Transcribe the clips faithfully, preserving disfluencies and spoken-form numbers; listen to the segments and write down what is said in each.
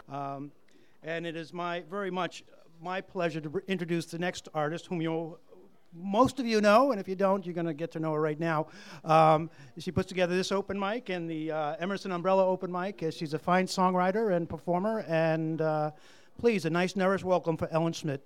Um, and it is my very much my pleasure to introduce the next artist, whom you'll most of you know, and if you don't, you're going to get to know her right now. Um, she puts together this open mic and the uh, Emerson Umbrella open mic. Uh, she's a fine songwriter and performer, and uh, please, a nice, nourished welcome for Ellen Schmidt.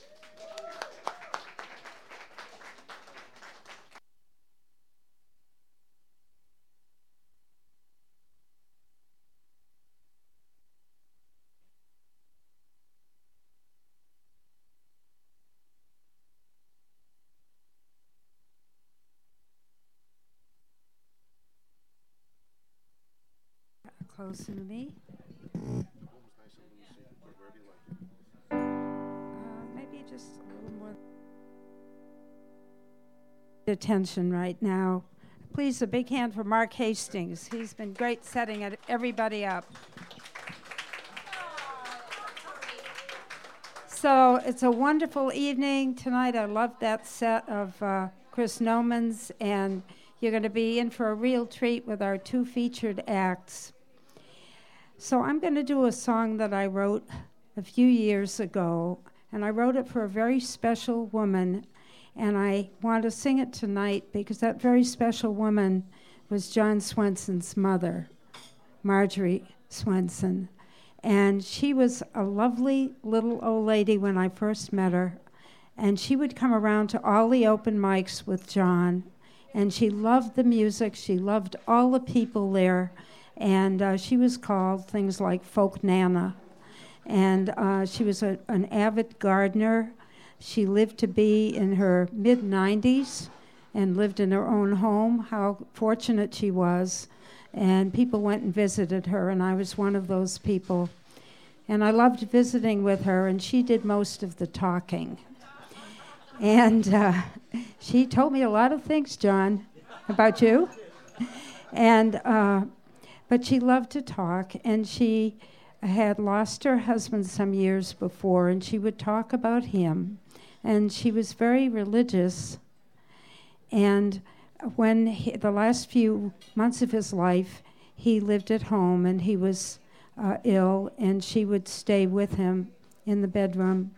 Closer to me. Uh, maybe just a little more attention right now. Please, a big hand for Mark Hastings. He's been great setting it, everybody up. So it's a wonderful evening tonight. I love that set of uh, Chris Nomans, and you're going to be in for a real treat with our two featured acts. So I'm going to do a song that I wrote a few years ago, and I wrote it for a very special woman, and I want to sing it tonight because that very special woman was John Swenson's mother, Marjorie Swenson. And she was a lovely little old lady when I first met her, and she would come around to all the open mics with John, and she loved the music, she loved all the people there. And uh, she was called things like Folk Nana. And uh, she was a, an avid gardener. She lived to be in her mid nineties and lived in her own home. How fortunate she was. And people went and visited her, and I was one of those people. And I loved visiting with her, and she did most of the talking. And uh, she told me a lot of things, John, about you. And... Uh, But she loved to talk, and she had lost her husband some years before, and she would talk about him. And she was very religious. And when he, the last few months of his life, he lived at home, and he was uh, ill, and she would stay with him in the bedroom.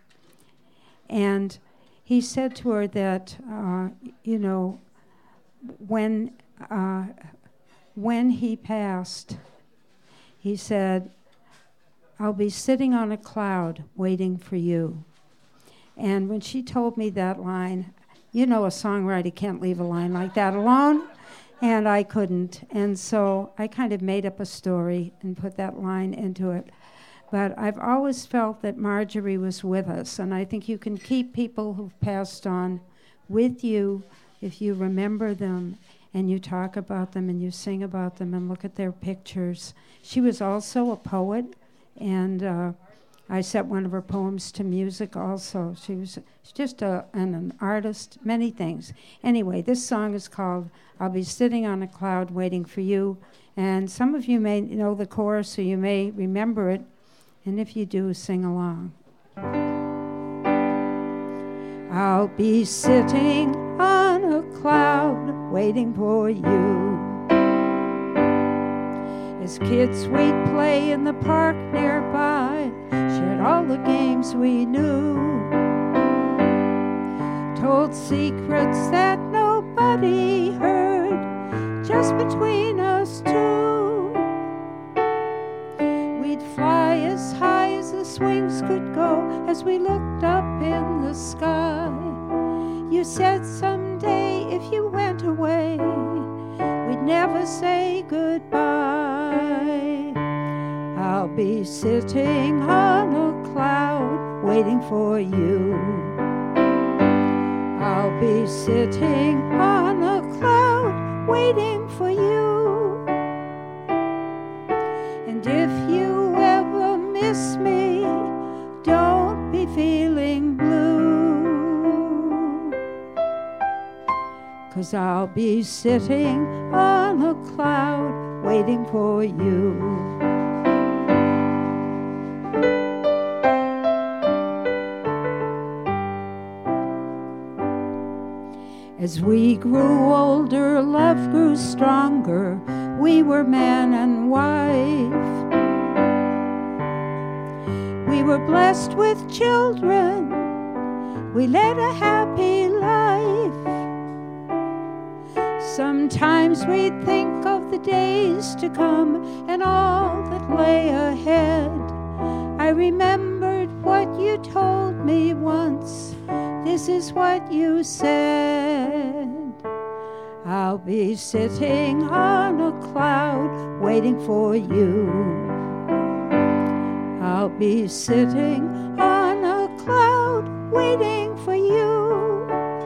And he said to her that, uh, you know, when... Uh, When he passed, he said, "I'll be sitting on a cloud waiting for you." And when she told me that line, you know a songwriter can't leave a line like that alone, and I couldn't. And so I kind of made up a story and put that line into it. But I've always felt that Marjorie was with us, and I think you can keep people who've passed on with you if you remember them, and you talk about them, and you sing about them, and look at their pictures. She was also a poet, and uh, I set one of her poems to music also. She was just a, an, an artist, many things. Anyway, this song is called "I'll Be Sitting on a Cloud Waiting for You," and some of you may know the chorus, so you may remember it, and if you do, sing along. I'll be sitting on a cloud waiting for you. As kids we'd play in the park nearby, shared all the games we knew, told secrets that nobody heard, just between us two. We'd fly as high as the swings could go as we looked up in the sky. You said someday if you went away, we'd never say goodbye. I'll be sitting on a cloud waiting for you. I'll be sitting on a cloud waiting for you. And if you ever miss me, don't be feeling blue, 'cause I'll be sitting on a cloud waiting for you. As we grew older, love grew stronger. We were man and wife. We were blessed with children. We led a happy life. Sometimes we'd think of the days to come and all that lay ahead. I remembered what you told me once. This is what you said. I'll be sitting on a cloud waiting for you. I'll be sitting on a cloud waiting for you.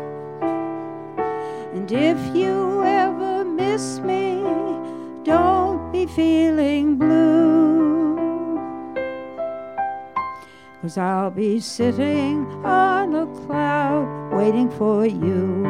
And if you ever miss me, don't be feeling blue, 'cause I'll be sitting on a cloud waiting for you.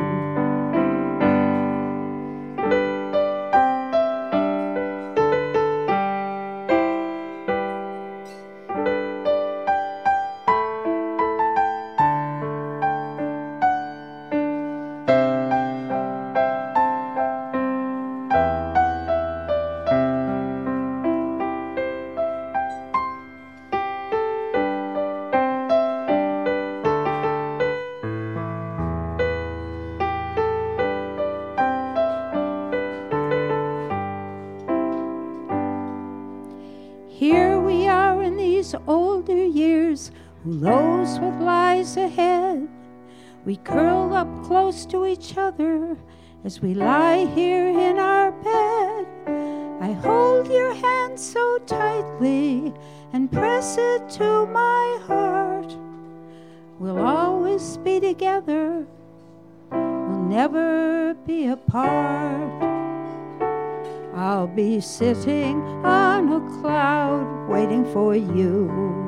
Here we are in these older years, who knows what lies ahead? We curl up close to each other as we lie here in our bed. I hold your hand so tightly and press it to my heart. We'll always be together, we'll never be apart. I'll be sitting on a cloud waiting for you.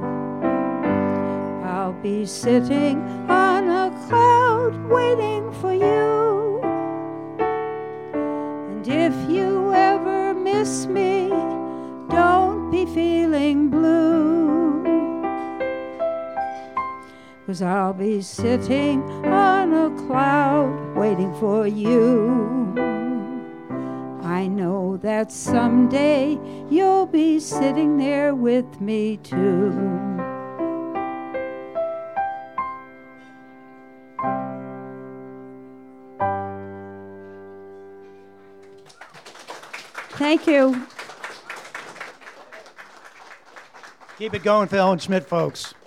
I'll be sitting on a cloud waiting for you. And if you ever miss me, don't be feeling blue, 'cause I'll be sitting on a cloud waiting for you. I know that someday you'll be sitting there with me too. Thank you. Keep it going, Phil and Schmidt, folks.